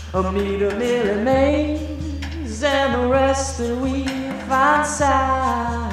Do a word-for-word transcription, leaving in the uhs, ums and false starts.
Amita, Millie Mays, and the rest that we find sad.